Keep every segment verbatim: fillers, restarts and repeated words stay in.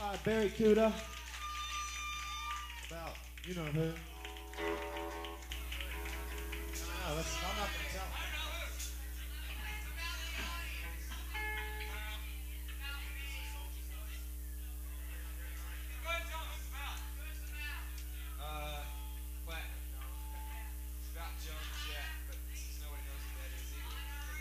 by Barry Kuda. About, you know who. No, that's, I'm not going to tell. Uh, Platinum, no. It's about Joan Jett, but since nobody knows who that is either,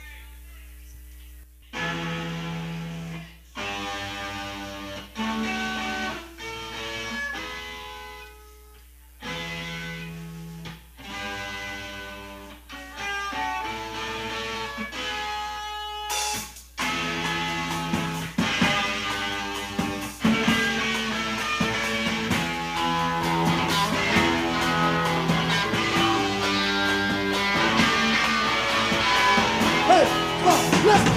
Hey, come on, listen.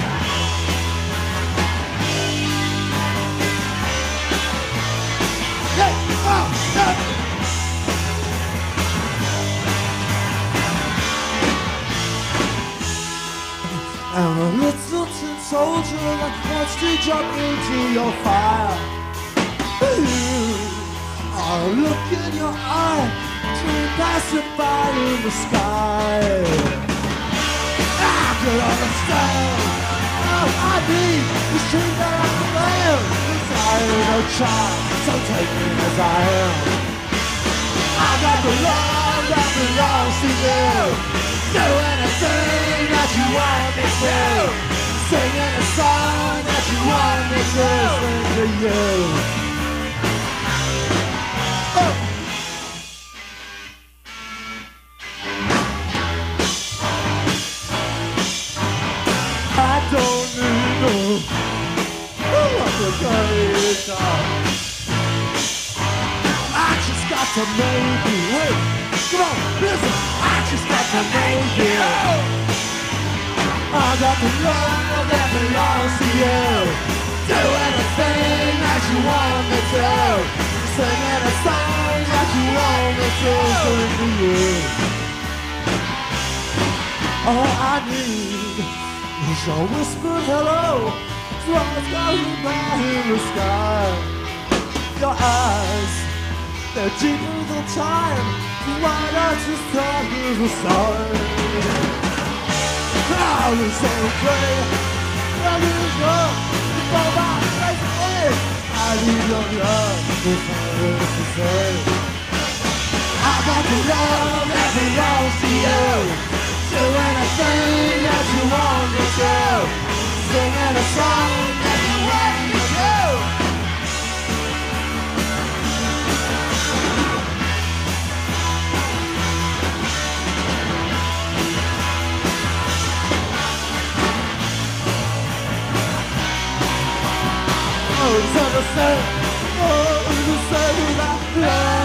Hey, oh, no. I'm a little tin soldier that wants to jump into your fire. I look in your eye, train passing by in the sky. I can understand. All I need is to that I can live. I ain't no child, so take me as I am. I got the love that belongs to you. Do anything that you want me to. Singing a song that you want me to sing to you. Oh. I don't need no application. I just got to make you. Hey, come on, listen. I just got to make you. I got the love that belongs to you. Do anything that you want me to. Singing a song that you want me to sing to you. All I need is your whispered hello. Swallows going by in the sky. Your eyes, they're deeper than time. Why not just talk to the sun? Crowd is so great. I need love before my face away. I need your love before it's the same. I got the love that belongs to you. Do anything that you want me to. Singing a song that you want me to. Oh, it's understand. Oh, it's understand.